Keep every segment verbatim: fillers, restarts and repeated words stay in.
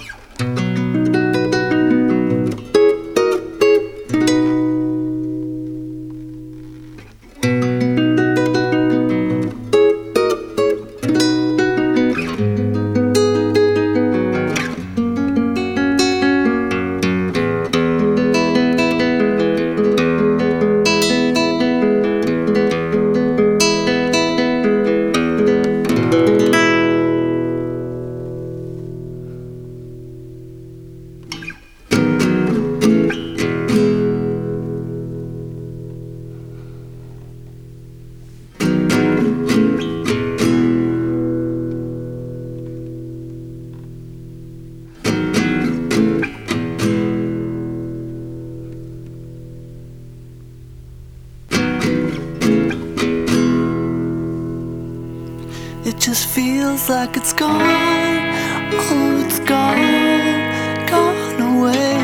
It just feels like it's gone. Oh, it's gone, gone away.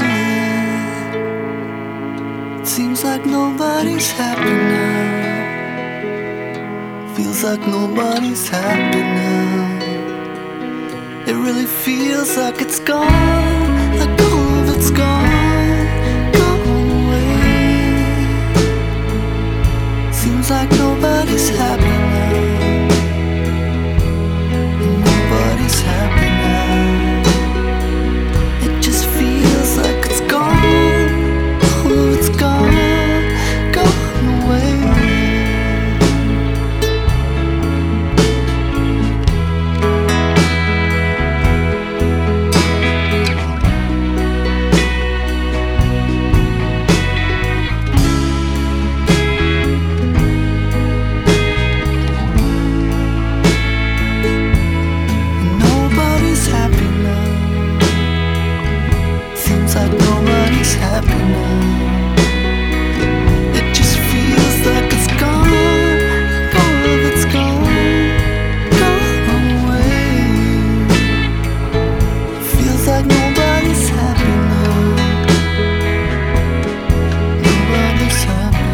It seems like nobody's happy now. Feels like nobody's happy now. It really feels like it's gone, like all of it's gone, gone away. Seems like nobody's happy now. Nobody's happy now. It just feels like it's gone. Oh, it's gone, gone away. Happy now. It just feels like it's gone, like all of it's gone, gone away. Feels like nobody's happy now. Nobody's happy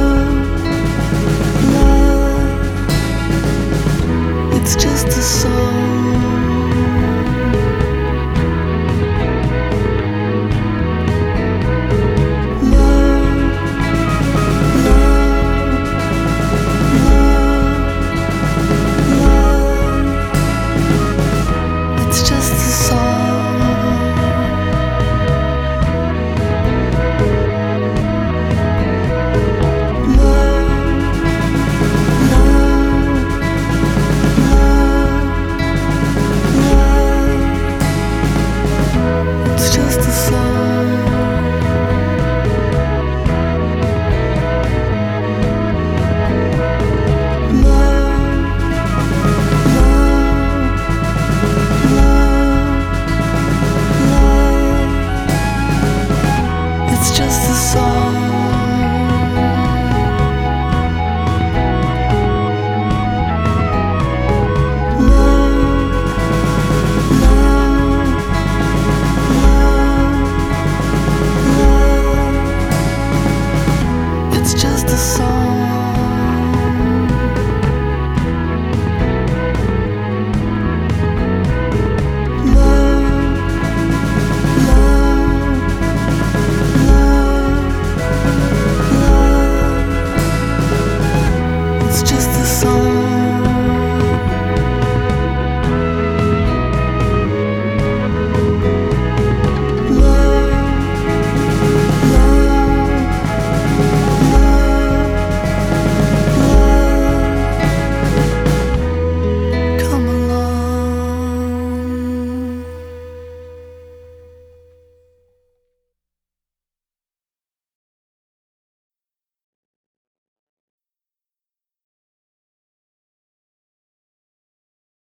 it's just a song.